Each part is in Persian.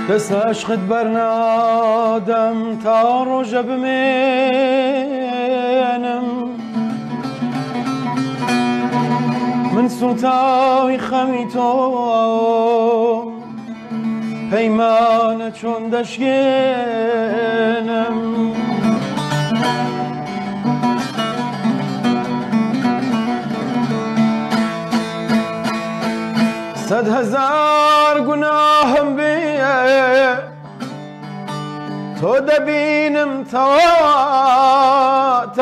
دست عشقت برنادم تا روژه بمینم من سوتای خمی تو پیمان چون دشگینم صد هزار گناهم بیه تو دبینم توا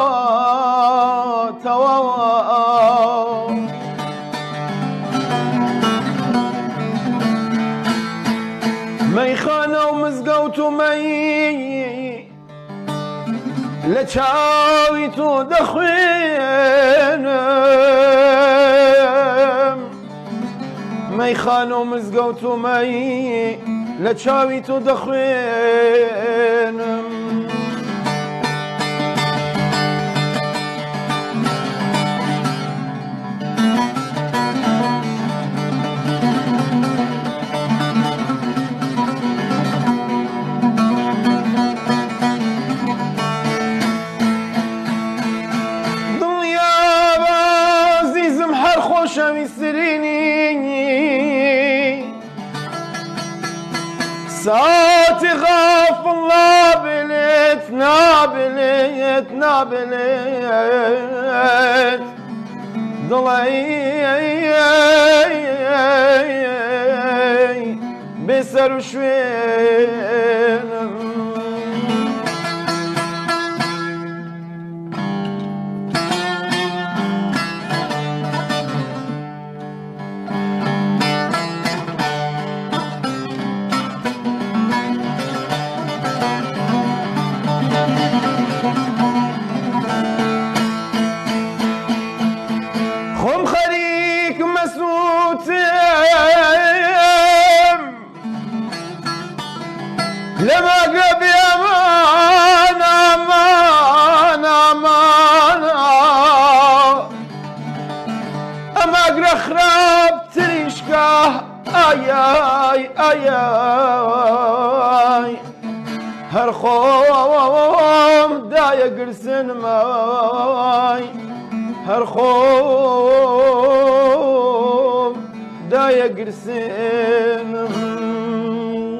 میخانه و مزگوت و می لچاوی تو دخوینم میخانه و مزگوت و می لچاوی تو دخوینم شوی سرینی ساعت غافل نابلت ضلعي بسر وشوينم خم خريك مسوتم لما قبي امان اما اقرا خراب تريشكا اي هر خوم دايا قرسن ماي هر خوم دايا قرسن